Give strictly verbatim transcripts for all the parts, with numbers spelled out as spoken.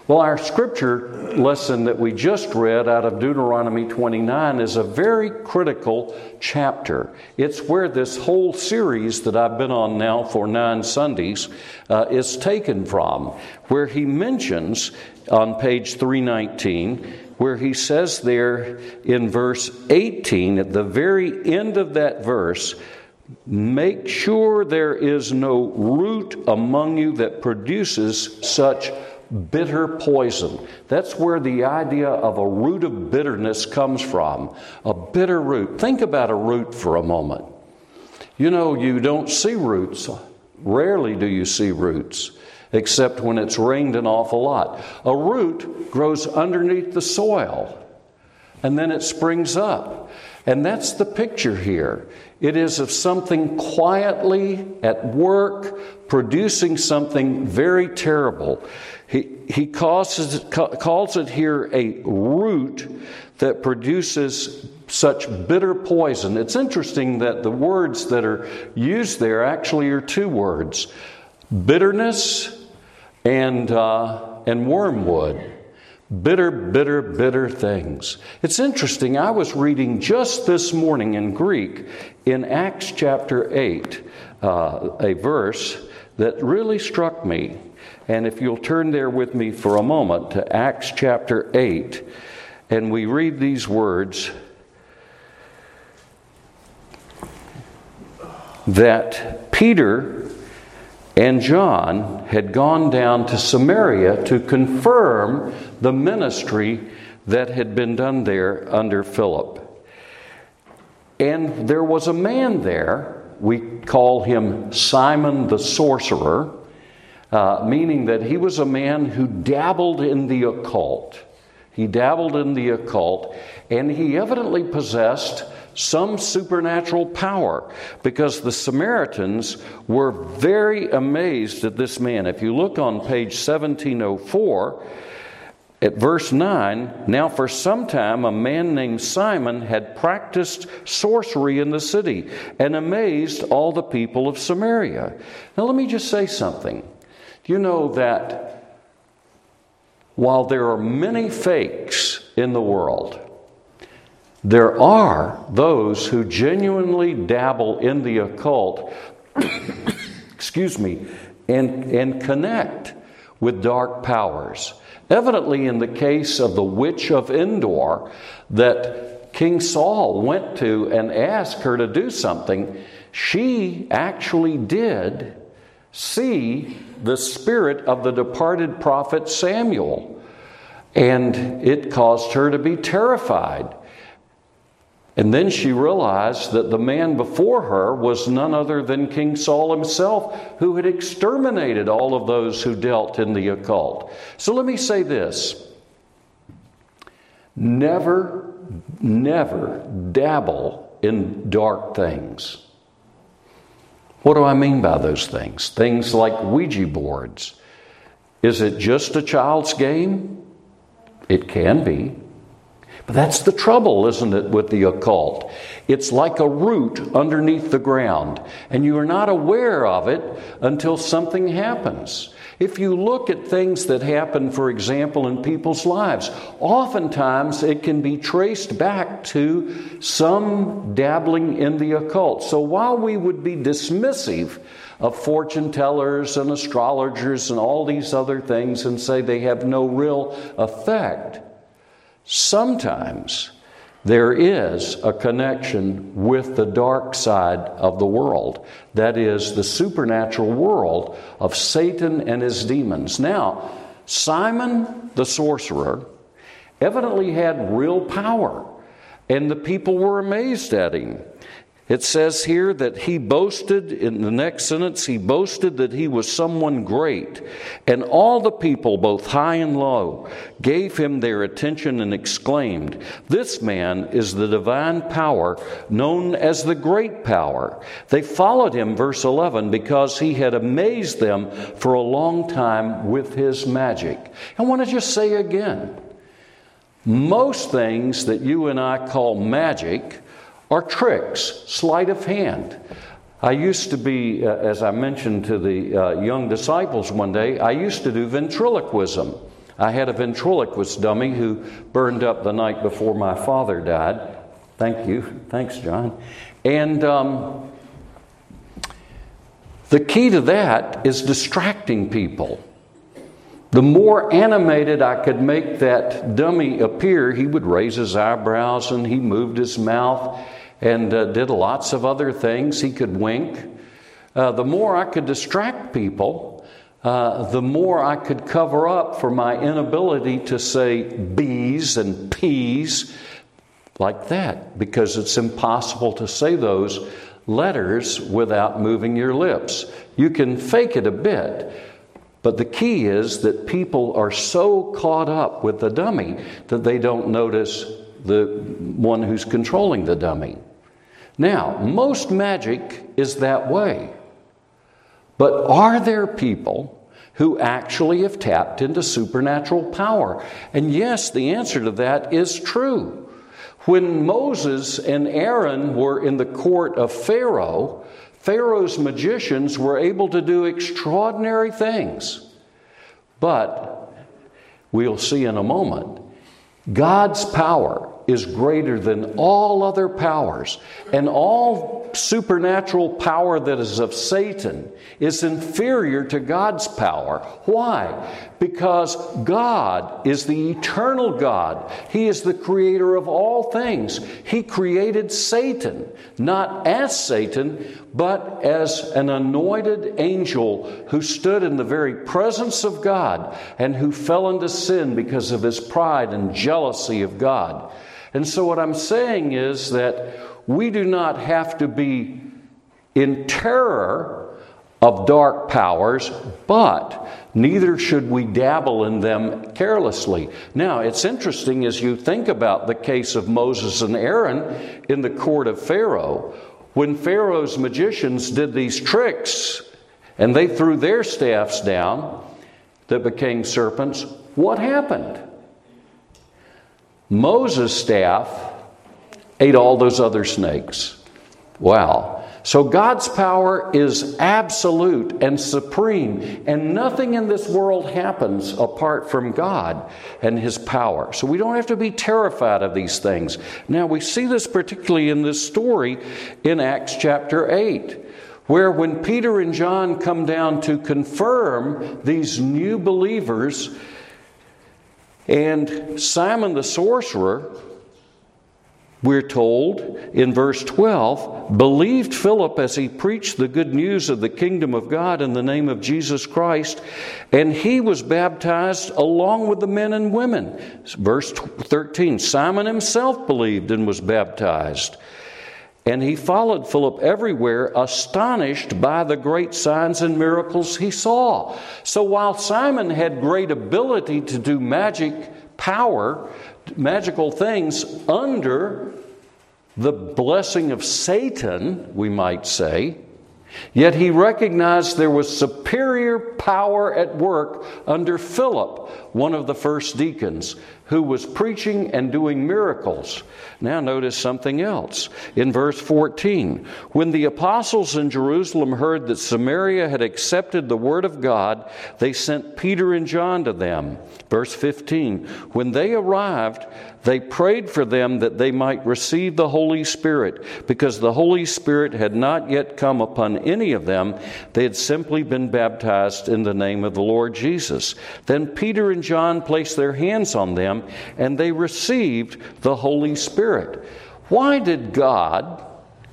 Well, our scripture lesson that we just read out of Deuteronomy twenty-nine is a very critical chapter. It's where this whole series that I've been on now for nine Sundays uh, is taken from, where he mentions on page three nineteen, where he says there in verse eighteen, at the very end of that verse, make sure there is no root among you that produces such bitter poison. That's where the idea of a root of bitterness comes from. A bitter root. Think about a root for a moment. You know, you don't see roots. Rarely do you see roots, except when it's rained an awful lot. A root grows underneath the soil, and then it springs up. And that's the picture here. It is of something quietly at work, producing something very terrible. He, he calls it, calls it here a root that produces such bitter poison. It's interesting that the words that are used there actually are two words: bitterness and, uh, and wormwood. Bitter, bitter, bitter things. It's interesting. I was reading just this morning in Greek in Acts chapter eight, uh, a verse that really struck me. And if you'll turn there with me for a moment to Acts chapter eight, and we read these words, that Peter and John had gone down to Samaria to confirm the ministry that had been done there under Philip. And there was a man there, we call him Simon the sorcerer, uh, meaning that he was a man who dabbled in the occult. He dabbled in the occult, and he evidently possessed some supernatural power, because the Samaritans were very amazed at this man. If you look on page seventeen oh four, at verse nine, now for some time a man named Simon had practiced sorcery in the city and amazed all the people of Samaria. Now let me just say something. You know that while there are many fakes in the world, there are those who genuinely dabble in the occult, excuse me, and, and connect with dark powers. Evidently, in the case of the witch of Endor, that King Saul went to and asked her to do something, she actually did see the spirit of the departed prophet Samuel, and it caused her to be terrified. And then she realized that the man before her was none other than King Saul himself, who had exterminated all of those who dealt in the occult. So let me say this. Never, never dabble in dark things. What do I mean by those things? Things like Ouija boards. Is it just a child's game? It can be. But that's the trouble, isn't it, with the occult? It's like a root underneath the ground, and you are not aware of it until something happens. If you look at things that happen, for example, in people's lives, oftentimes it can be traced back to some dabbling in the occult. So while we would be dismissive of fortune tellers and astrologers and all these other things and say they have no real effect, sometimes there is a connection with the dark side of the world. That is, the supernatural world of Satan and his demons. Now, Simon the sorcerer evidently had real power, and the people were amazed at him. It says here that he boasted, in the next sentence, he boasted that he was someone great. And all the people, both high and low, gave him their attention and exclaimed, "This man is the divine power known as the great power." They followed him, verse eleven, because he had amazed them for a long time with his magic. I want to just say again, most things that you and I call magic are tricks, sleight of hand. I used to be, uh, as I mentioned to the uh, young disciples one day, I used to do ventriloquism. I had a ventriloquist dummy who burned up the night before my father died. Thank you. Thanks, John. And um, the key to that is distracting people. The more animated I could make that dummy appear, he would raise his eyebrows and he moved his mouth and uh, did lots of other things. He could wink. Uh, the more I could distract people, uh, the more I could cover up for my inability to say B's and P's like that, because it's impossible to say those letters without moving your lips. You can fake it a bit, but the key is that people are so caught up with the dummy that they don't notice the one who's controlling the dummy. Now, most magic is that way. But are there people who actually have tapped into supernatural power? And yes, the answer to that is true. When Moses and Aaron were in the court of Pharaoh, Pharaoh's magicians were able to do extraordinary things. But we'll see in a moment, God's power is greater than all other powers, and all supernatural power that is of Satan is inferior to God's power. Why? Because God is the eternal God. He is the creator of all things. He created Satan, not as Satan, but as an anointed angel who stood in the very presence of God and who fell into sin because of his pride and jealousy of God. And so what I'm saying is that we do not have to be in terror of dark powers, but neither should we dabble in them carelessly. Now, it's interesting as you think about the case of Moses and Aaron in the court of Pharaoh. When Pharaoh's magicians did these tricks and they threw their staffs down that became serpents, what happened? Moses' staff ate all those other snakes. Wow. So God's power is absolute and supreme, and nothing in this world happens apart from God and His power. So we don't have to be terrified of these things. Now, we see this particularly in this story in Acts chapter eight, where when Peter and John come down to confirm these new believers, and Simon the sorcerer, we're told in verse twelve, believed Philip as he preached the good news of the kingdom of God in the name of Jesus Christ, and he was baptized along with the men and women. Verse thirteen, Simon himself believed and was baptized. And he followed Philip everywhere, astonished by the great signs and miracles he saw. So while Simon had great ability to do magic power, magical things under the blessing of Satan, we might say, yet he recognized there was superior power at work under Philip, one of the first deacons, who was preaching and doing miracles. Now notice something else. In verse fourteen, when the apostles in Jerusalem heard that Samaria had accepted the word of God, they sent Peter and John to them. Verse fifteen, when they arrived, they prayed for them that they might receive the Holy Spirit, because the Holy Spirit had not yet come upon any of them. They had simply been baptized in the name of the Lord Jesus. Then Peter and John placed their hands on them, and they received the Holy Spirit. Why did God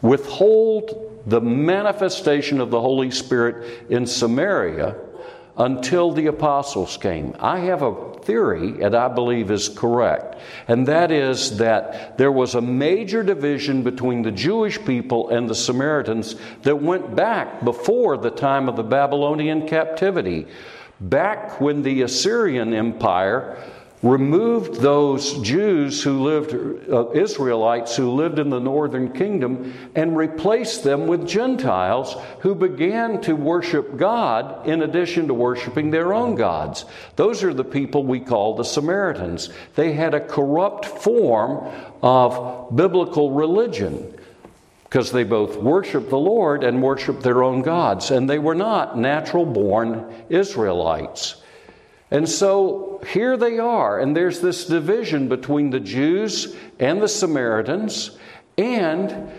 withhold the manifestation of the Holy Spirit in Samaria until the apostles came? I have a theory, and I believe is correct, and that is that there was a major division between the Jewish people and the Samaritans that went back before the time of the Babylonian captivity, back when the Assyrian Empire removed those Jews who lived, uh, Israelites who lived in the northern kingdom, and replaced them with Gentiles who began to worship God in addition to worshiping their own gods. Those are the people we call the Samaritans. They had a corrupt form of biblical religion because they both worshiped the Lord and worshiped their own gods, and they were not natural-born Israelites. And so here they are, and there's this division between the Jews and the Samaritans. And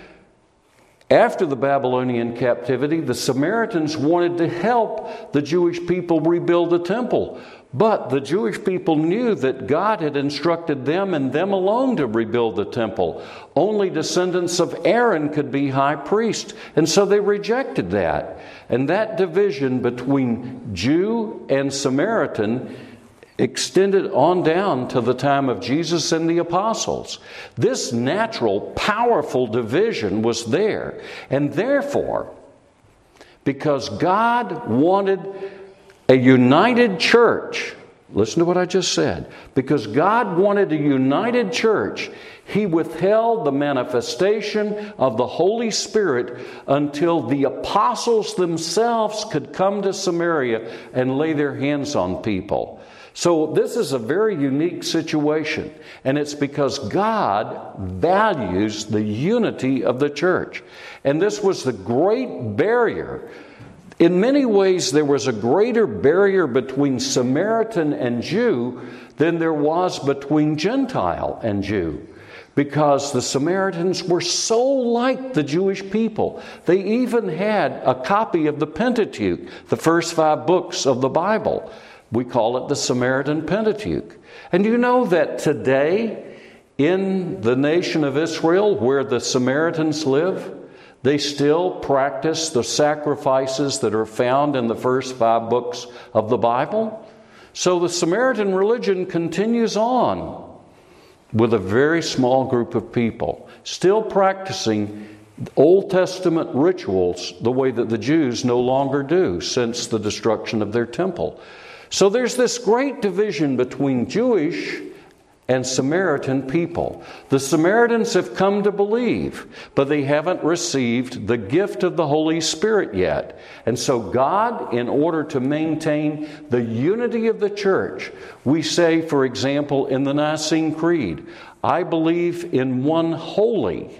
after the Babylonian captivity, the Samaritans wanted to help the Jewish people rebuild the temple. But the Jewish people knew that God had instructed them and them alone to rebuild the temple. Only descendants of Aaron could be high priest. And so they rejected that. And that division between Jew and Samaritan extended on down to the time of Jesus and the apostles. This natural, powerful division was there. And therefore, because God wanted a united church, listen to what I just said, because God wanted a united church, He withheld the manifestation of the Holy Spirit until the apostles themselves could come to Samaria and lay their hands on people. So this is a very unique situation, and it's because God values the unity of the church. And this was the great barrier. In many ways, there was a greater barrier between Samaritan and Jew than there was between Gentile and Jew, because the Samaritans were so like the Jewish people. They even had a copy of the Pentateuch, the first five books of the Bible. We call it the Samaritan Pentateuch. And you know that today, in the nation of Israel, where the Samaritans live, they still practice the sacrifices that are found in the first five books of the Bible. So the Samaritan religion continues on with a very small group of people, still practicing Old Testament rituals the way that the Jews no longer do since the destruction of their temple. So there's this great division between Jewish and Samaritan people. The Samaritans have come to believe, but they haven't received the gift of the Holy Spirit yet. And so God, in order to maintain the unity of the church, we say, for example, in the Nicene Creed, I believe in one holy,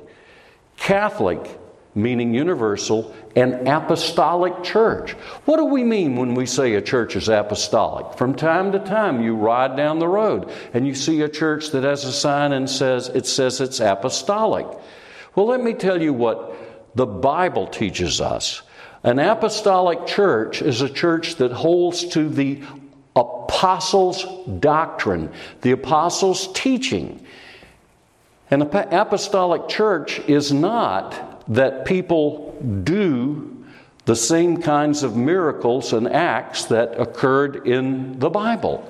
Catholic, meaning universal, and apostolic church. What do we mean when we say a church is apostolic? From time to time you ride down the road and you see a church that has a sign and says it says it's apostolic. Well, let me tell you what the Bible teaches us. An apostolic church is a church that holds to the apostles' doctrine, the apostles' teaching. An apostolic church is not that people do the same kinds of miracles and acts that occurred in the Bible.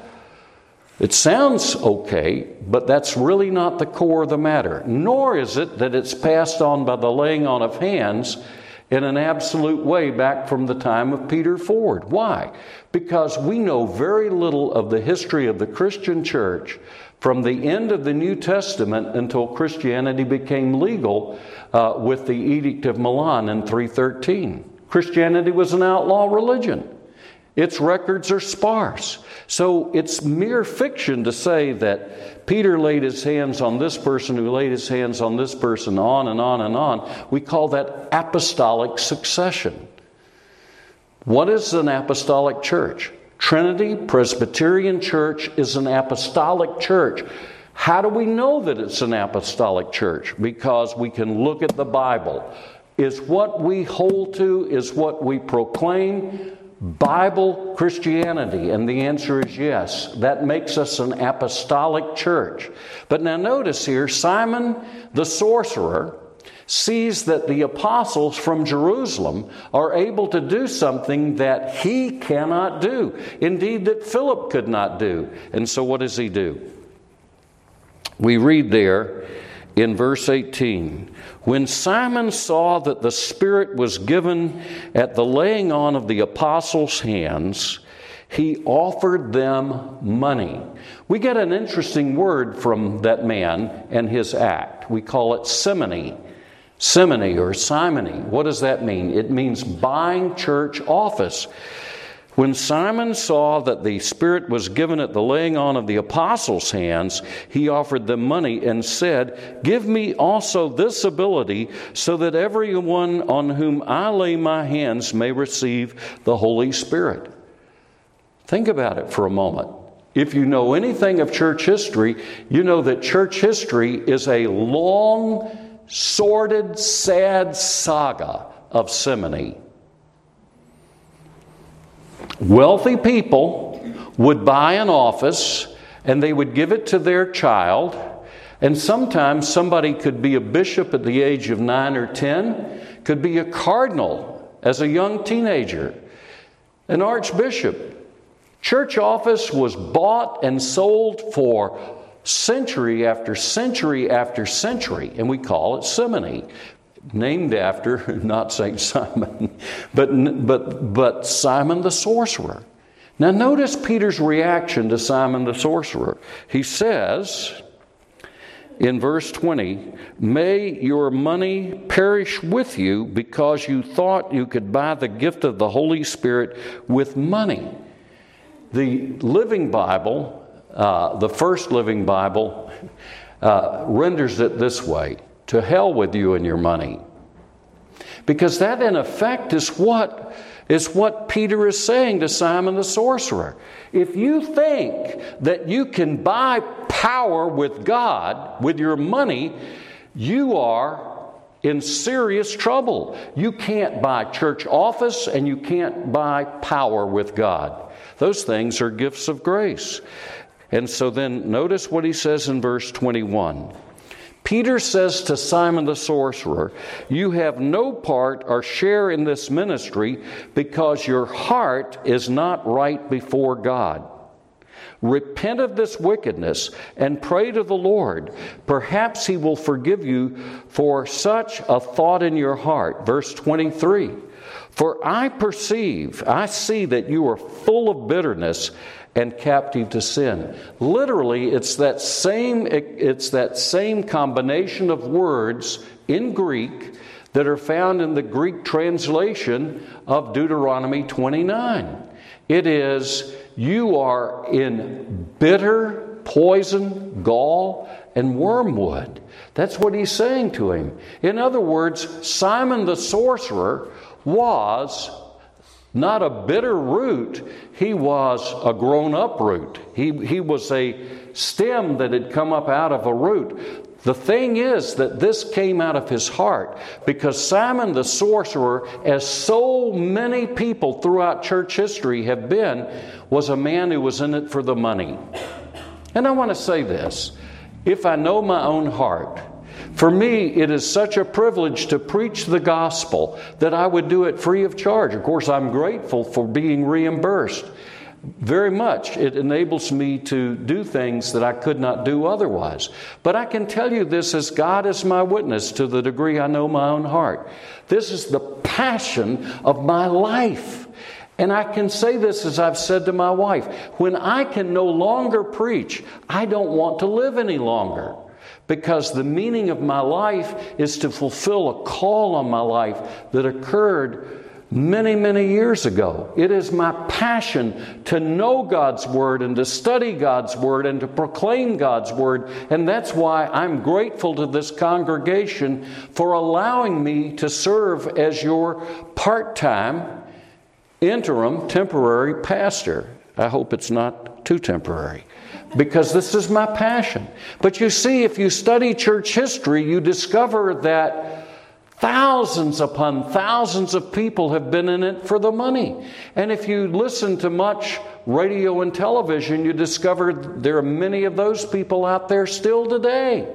It sounds okay, but that's really not the core of the matter. Nor is it that it's passed on by the laying on of hands in an absolute way back from the time of Peter forward. Why? Because we know very little of the history of the Christian church from the end of the New Testament until Christianity became legal uh, with the Edict of Milan in three thirteen. Christianity was an outlaw religion. Its records are sparse. So it's mere fiction to say that Peter laid his hands on this person who laid his hands on this person, on and on and on. We call that apostolic succession. What is an apostolic church? Trinity Presbyterian Church is an apostolic church. How do we know that it's an apostolic church? Because we can look at the Bible. Is what we hold to, is what we proclaim, Bible Christianity? And the answer is yes. That makes us an apostolic church. But now notice here, Simon the sorcerer sees that the apostles from Jerusalem are able to do something that he cannot do. Indeed, that Philip could not do. And so what does he do? We read there in verse eighteen, when Simon saw that the Spirit was given at the laying on of the apostles' hands, he offered them money. We get an interesting word from that man and his act. We call it simony. Simony or simony. What does that mean? It means buying church office. When Simon saw that the Spirit was given at the laying on of the apostles' hands, he offered them money and said, give me also this ability so that everyone on whom I lay my hands may receive the Holy Spirit. Think about it for a moment. If you know anything of church history, you know that church history is a long, sordid, sad saga of simony. Wealthy people would buy an office and they would give it to their child. And sometimes somebody could be a bishop at the age of nine or ten, could be a cardinal as a young teenager, an archbishop. Church office was bought and sold for century after century after century, and we call it simony, named after not Saint Simon, but but but Simon the sorcerer. Now notice Peter's reaction to Simon the sorcerer. He says in verse twenty, "May your money perish with you because you thought you could buy the gift of the Holy Spirit with money." The Living Bible, uh, the First Living Bible, uh, renders it this way: to hell with you and your money. Because that in effect is what, is what Peter is saying to Simon the sorcerer. If you think that you can buy power with God, with your money, you are in serious trouble. You can't buy church office and you can't buy power with God. Those things are gifts of grace. And so then notice what he says in verse twenty-one. Peter says to Simon the sorcerer, "You have no part or share in this ministry because your heart is not right before God. Repent of this wickedness and pray to the Lord. Perhaps He will forgive you for such a thought in your heart." Verse twenty-three. "For I perceive, I see that you are full of bitterness and captive to sin." Literally, it's that same it's that same combination of words in Greek that are found in the Greek translation of Deuteronomy twenty-nine. It is, you are in bitter poison, gall, and wormwood. That's what he's saying to him. In other words, Simon the sorcerer was not a bitter root, he was a grown-up root. He, he was a stem that had come up out of a root. The thing is that this came out of his heart because Simon the sorcerer, as so many people throughout church history have been, was a man who was in it for the money. And I want to say this: if I know my own heart, for me, it is such a privilege to preach the gospel that I would do it free of charge. Of course, I'm grateful for being reimbursed. Very much. It enables me to do things that I could not do otherwise. But I can tell you this as God is my witness to the degree I know my own heart. This is the passion of my life. And I can say this as I've said to my wife. When I can no longer preach, I don't want to live any longer. Because the meaning of my life is to fulfill a call on my life that occurred many, many years ago. It is my passion to know God's Word and to study God's Word and to proclaim God's Word. And that's why I'm grateful to this congregation for allowing me to serve as your part-time, interim, temporary pastor. I hope it's not too temporary, because this is my passion. But you see, if you study church history, you discover that thousands upon thousands of people have been in it for the money. And if you listen to much radio and television, you discover there are many of those people out there still today.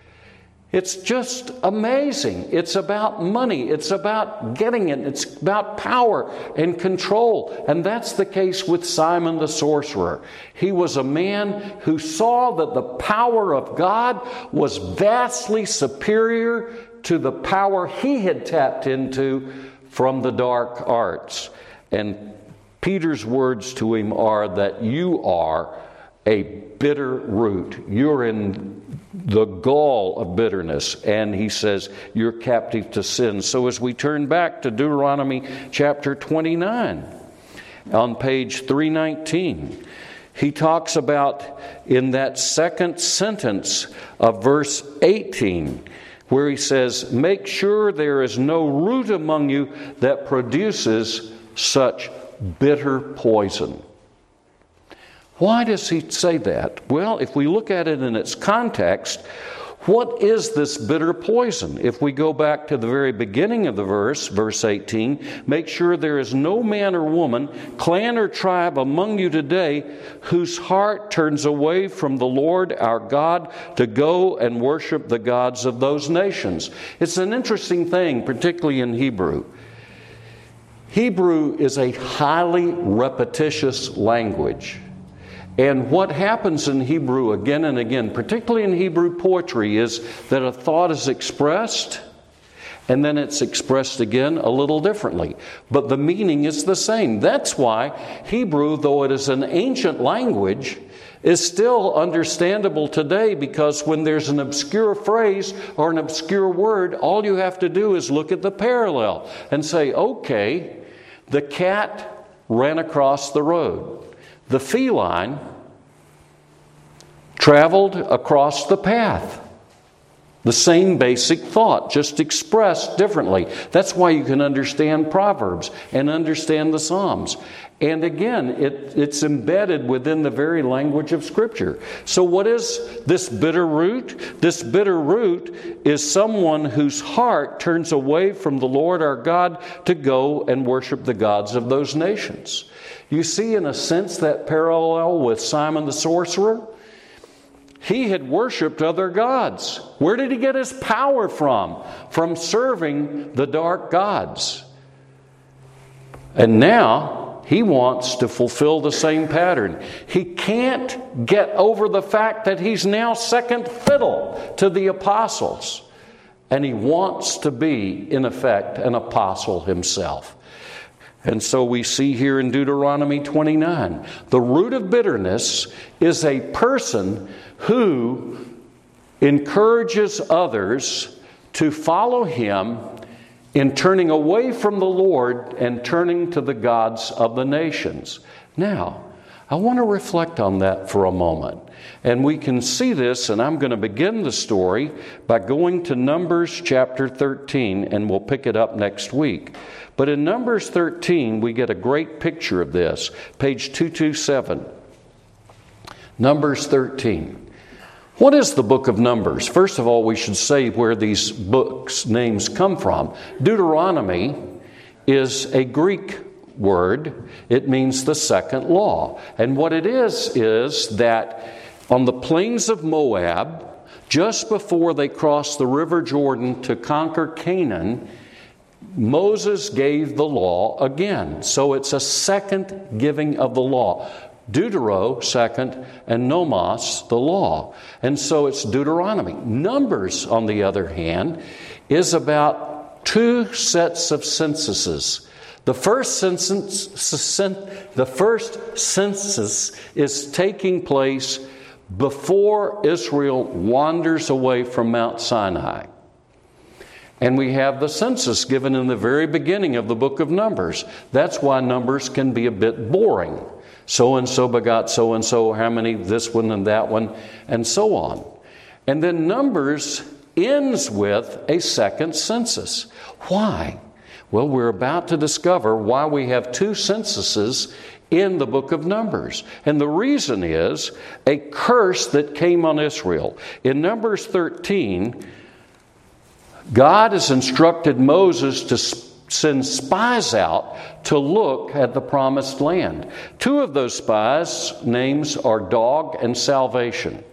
It's just amazing. It's about money. It's about getting it. It's about power and control. And that's the case with Simon the sorcerer. He was a man who saw that the power of God was vastly superior to the power he had tapped into from the dark arts. And Peter's words to him are that you are a bitter root. You're in the gall of bitterness. And he says, you're captive to sin. So as we turn back to Deuteronomy chapter twenty-nine, on page three nineteen, he talks about in that second sentence of verse eighteen, where he says, make sure there is no root among you that produces such bitter poison. Why does he say that? Well, if we look at it in its context, what is this bitter poison? If we go back to the very beginning of the verse, verse eighteen, make sure there is no man or woman, clan or tribe among you today whose heart turns away from the Lord our God to go and worship the gods of those nations. It's an interesting thing, particularly in Hebrew. Hebrew is a highly repetitious language. And what happens in Hebrew again and again, particularly in Hebrew poetry, is that a thought is expressed and then it's expressed again a little differently. But the meaning is the same. That's why Hebrew, though it is an ancient language, is still understandable today, because when there's an obscure phrase or an obscure word, all you have to do is look at the parallel and say, okay, the cat ran across the road. The feline traveled across the path. The same basic thought, just expressed differently. That's why you can understand Proverbs and understand the Psalms. And again, it, it's embedded within the very language of Scripture. So what is this bitter root? This bitter root is someone whose heart turns away from the Lord our God to go and worship the gods of those nations. You see, in a sense, that parallel with Simon the sorcerer. He had worshipped other gods. Where did he get his power from? From serving the dark gods. And now he wants to fulfill the same pattern. He can't get over the fact that he's now second fiddle to the apostles. And he wants to be, in effect, an apostle himself. And so we see here in Deuteronomy twenty-nine, the root of bitterness is a person who encourages others to follow him in turning away from the Lord and turning to the gods of the nations. Now, I want to reflect on that for a moment. And we can see this, and I'm going to begin the story by going to Numbers chapter thirteen, and we'll pick it up next week. But in Numbers thirteen, we get a great picture of this. Page two twenty-seven. Numbers thirteen. What is the book of Numbers? First of all, we should say where these books' names come from. Deuteronomy is a Greek word. It means the second law. And what it is, is that on the plains of Moab, just before they crossed the river Jordan to conquer Canaan, Moses gave the law again. So it's a second giving of the law. Deutero, second, and nomos, the law. And so it's Deuteronomy. Numbers, on the other hand, is about two sets of censuses. The first census, the first census is taking place before Israel wanders away from Mount Sinai. And we have the census given in the very beginning of the book of Numbers. That's why Numbers can be a bit boring. So-and-so begot so-and-so, how many, this one and that one, and so on. And then Numbers ends with a second census. Why? Well, we're about to discover why we have two censuses in the book of Numbers. And the reason is a curse that came on Israel. In Numbers thirteen, God has instructed Moses to send spies out to look at the promised land. Two of those spies' names are Dog and Salvation.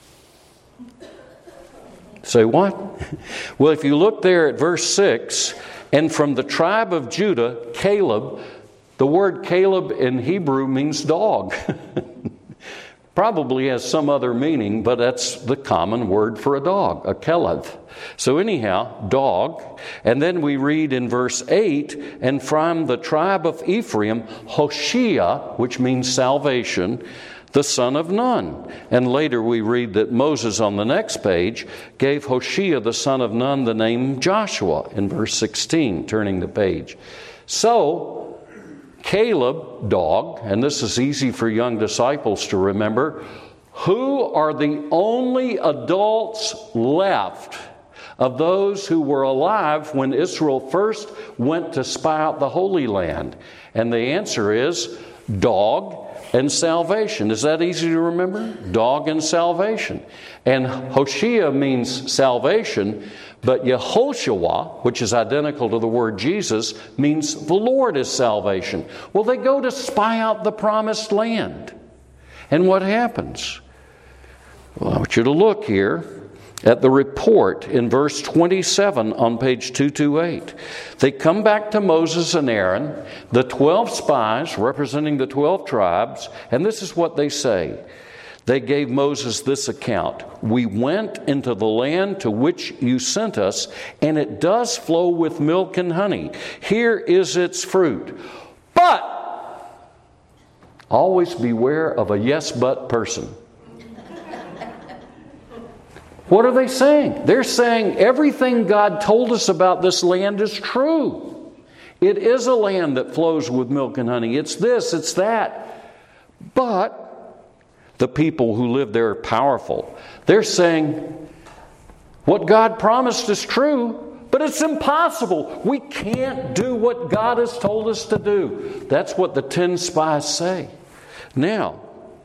Say what? Well, if you look there at verse six, and from the tribe of Judah, Caleb, the word Caleb in Hebrew means dog. Probably has some other meaning, but that's the common word for a dog, a Caleb. So anyhow, dog. And then we read in verse eight, and from the tribe of Ephraim, Hoshea, which means salvation, the son of Nun. And later we read that Moses on the next page gave Hoshea, the son of Nun, the name Joshua in verse sixteen, turning the page. So, Caleb, dog, and this is easy for young disciples to remember, who are the only adults left of those who were alive when Israel first went to spy out the Holy Land? And the answer is Dog and salvation. Is that easy to remember? Dog and salvation. And Hoshea means salvation, but Yehoshua, which is identical to the word Jesus, means the Lord is salvation. Well, they go to spy out the promised land. And what happens? Well, I want you to look here at the report in verse twenty-seven on page two twenty-eight. They come back to Moses and Aaron, the twelve spies representing the twelve tribes, and this is what they say. They gave Moses this account. We went into the land to which you sent us, and it does flow with milk and honey. Here is its fruit. But always beware of a yes but person. What are they saying? They're saying everything God told us about this land is true. It is a land that flows with milk and honey. It's this, it's that. But the people who live there are powerful. They're saying what God promised is true, but it's impossible. We can't do what God has told us to do. That's what the ten spies say. Now,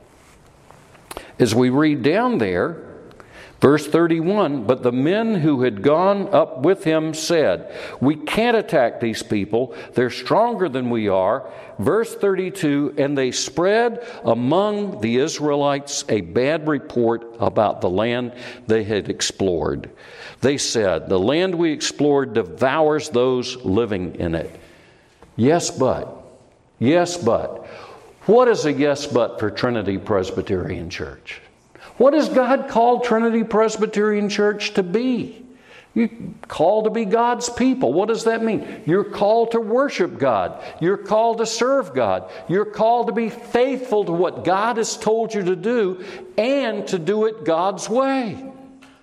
as we read down there, verse thirty-one, but the men who had gone up with him said, we can't attack these people. They're stronger than we are. Verse thirty-two, and they spread among the Israelites a bad report about the land they had explored. They said, the land we explored devours those living in it. Yes, but. Yes, but. What is a yes, but for Trinity Presbyterian Church? What has God called Trinity Presbyterian Church to be? You're called to be God's people. What does that mean? You're called to worship God. You're called to serve God. You're called to be faithful to what God has told you to do and to do it God's way.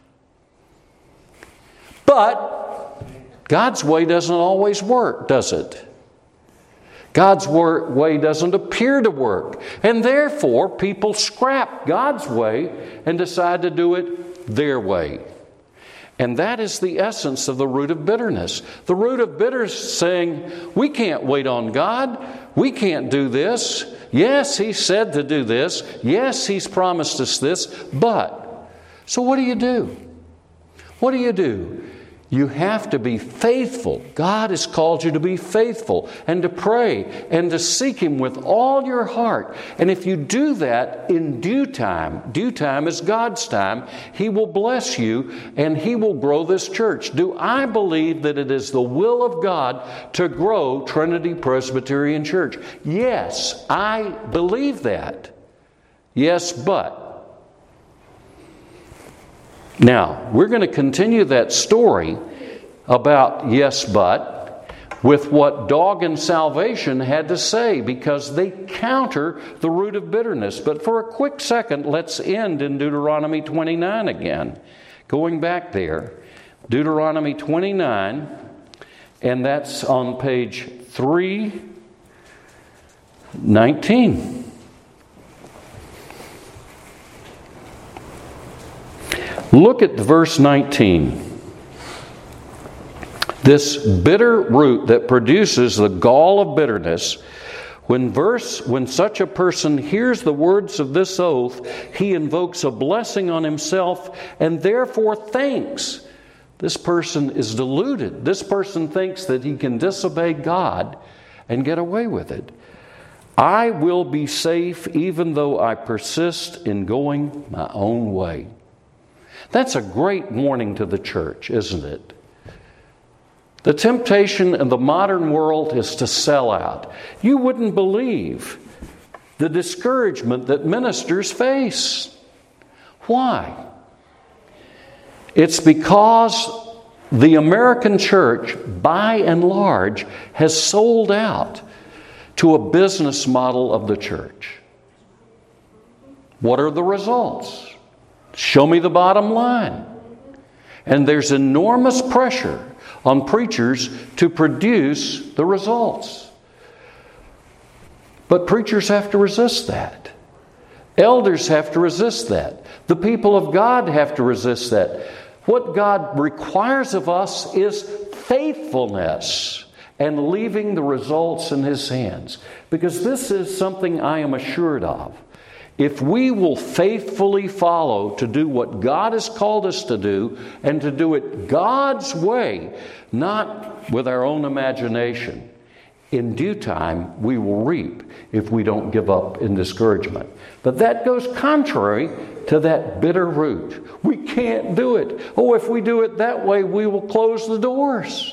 But God's way doesn't always work, does it? God's way doesn't appear to work. And therefore, people scrap God's way and decide to do it their way. And that is the essence of the root of bitterness. The root of bitterness is saying, we can't wait on God. We can't do this. Yes, He said to do this. Yes, He's promised us this. But, so what do you do? What do you do? You have to be faithful. God has called you to be faithful and to pray and to seek Him with all your heart. And if you do that in due time, due time is God's time, He will bless you and He will grow this church. Do I believe that it is the will of God to grow Trinity Presbyterian Church? Yes, I believe that. Yes, but. Now, we're going to continue that story about yes, but with what dog and salvation had to say, because they counter the root of bitterness. But for a quick second, let's end in Deuteronomy twenty-nine again. Going back there, Deuteronomy twenty-nine, and that's on page three nineteen. Look at verse nineteen. This bitter root that produces the gall of bitterness, when verse when such a person hears the words of this oath, he invokes a blessing on himself and therefore thinks. This person is deluded. This person thinks that he can disobey God and get away with it. I will be safe even though I persist in going my own way. That's a great warning to the church, isn't it? The temptation in the modern world is to sell out. You wouldn't believe the discouragement that ministers face. Why? It's because the American church, by and large, has sold out to a business model of the church. What are the results? Show me the bottom line. And there's enormous pressure on preachers to produce the results. But preachers have to resist that. Elders have to resist that. The people of God have to resist that. What God requires of us is faithfulness. and leaving the results in His hands. Because this is something I am assured of. If we will faithfully follow to do what God has called us to do, and to do it God's way, not with our own imagination, in due time we will reap if we don't give up in discouragement. But that goes contrary to that bitter root. We can't do it. Oh, if we do it that way, we will close the doors.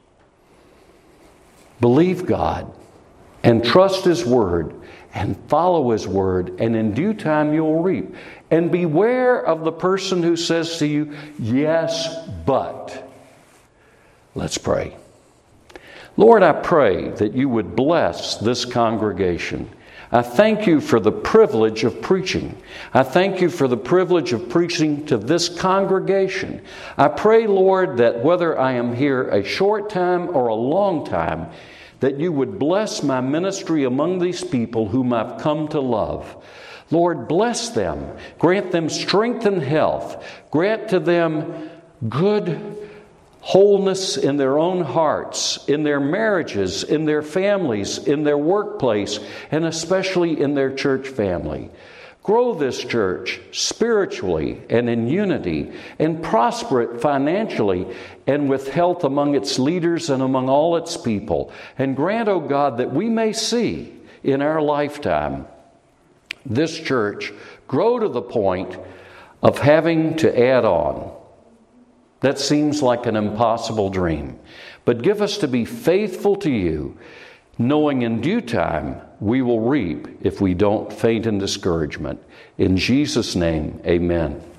Believe God and trust His Word and follow His Word, and in due time you'll reap. And beware of the person who says to you, yes, but. Let's pray. Lord, I pray that you would bless this congregation. I thank you for the privilege of preaching. I thank you for the privilege of preaching to this congregation. I pray, Lord, that whether I am here a short time or a long time, that you would bless my ministry among these people whom I've come to love. Lord, bless them. Grant them strength and health. Grant to them good wholeness in their own hearts, in their marriages, in their families, in their workplace, and especially in their church family. Grow this church spiritually and in unity, and prosper it financially and with health among its leaders and among all its people. And grant, O God, that we may see in our lifetime this church grow to the point of having to add on. That seems like an impossible dream. But give us to be faithful to you, knowing in due time we will reap if we don't faint in discouragement. In Jesus' name, amen.